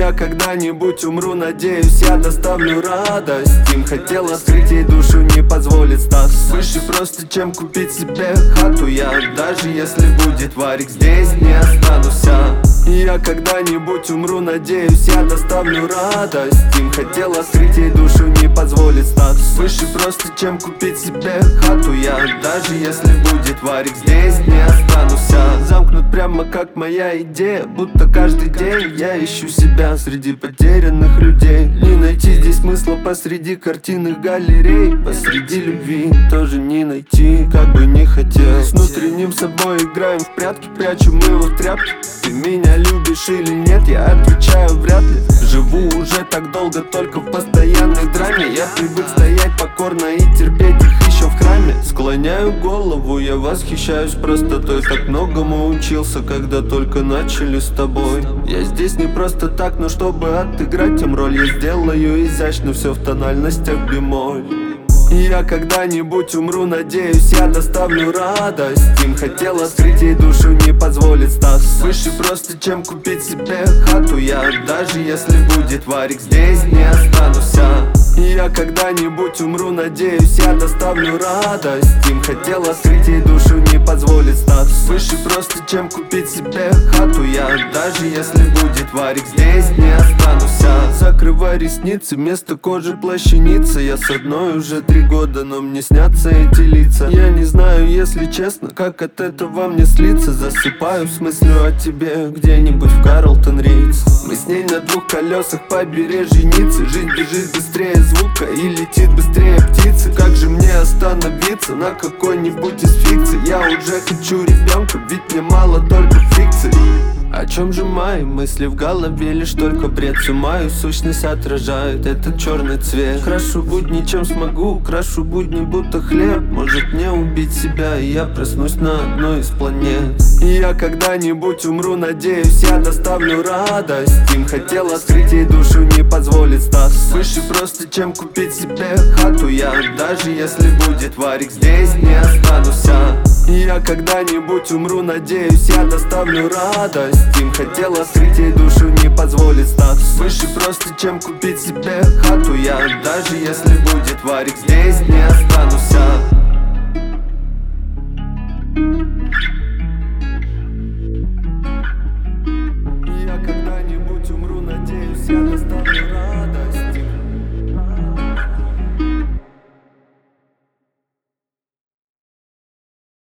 Я когда-нибудь умру, надеюсь, я доставлю радость. Им хотел открыть ей душу, не позволит Стас. Выше просто, чем купить себе хату. Я даже если будет варик, здесь не останусь. Я когда-нибудь умру, надеюсь, я доставлю радость. Им хотел открыть ей душу, не позволит Стас. Выше просто, чем купить себе хату. Я даже если будет варик, здесь не останусь. Замкнут прямо как моя идея, будто каждый день я ищу себя среди потерянных людей. Не найти здесь смысла посреди картинных галерей. Посреди любви тоже не найти, как бы не хотел. С внутренним собой играем в прятки, прячем его в тряпки. Ты меня любишь или нет, я отвечаю вряд ли. Живу уже так долго только в постоянной драме. Я привык стоять покорно и терпеть их еще в храме. Склоняю голову, я восхищаюсь простотой. Так многому учился, когда только начали с тобой. Я здесь не просто так, но чтобы отыграть им роль, я сделаю изящно все в тональностях бемоль. Я когда-нибудь умру, надеюсь, я доставлю радость. Им хотел открыть ей душу, не позволит Стас. Выше просто, чем купить себе хату. Я даже если будет варик, здесь не останусь. Я когда-нибудь умру, надеюсь, я доставлю радость. Им хотел открыть ей душу, не позволит Стас. Выше просто, чем купить себе хату. Я даже если будет варик, здесь не останусь. Закрывай ресницы, вместо кожи плащаница. Я с одной уже 3 года, но мне снятся эти лица. Я не знаю, если честно, как от этого мне слиться. Засыпаю с мыслью о тебе где-нибудь в Карлтон-Ридс. Мы с ней на 2 колесах побережье Ниццы. Жизнь бежит быстрее звука и летит быстрее птицы. Как же мне остановиться на какой-нибудь из фикций? Я уже хочу ребенка, ведь мне мало только фикций. О чем же мои мысли в голове, лишь только бред. Всю мою сущность отражает этот черный цвет. Крашу будни, чем смогу, крашу будни будто хлеб. Может мне убить себя, и я проснусь на одной из планет. Я когда-нибудь умру, надеюсь, я доставлю радость. Им хотел открыть ей душу, не позволит Стас. Выше просто, чем купить себе хату. Я даже если будет варик, здесь не останусь. Я когда-нибудь умру, надеюсь, я доставлю радость. Им хотел открыть ей душу, не позволит Стас. Выше просто, чем купить себе хату. Я даже если будет варик, здесь не останусь.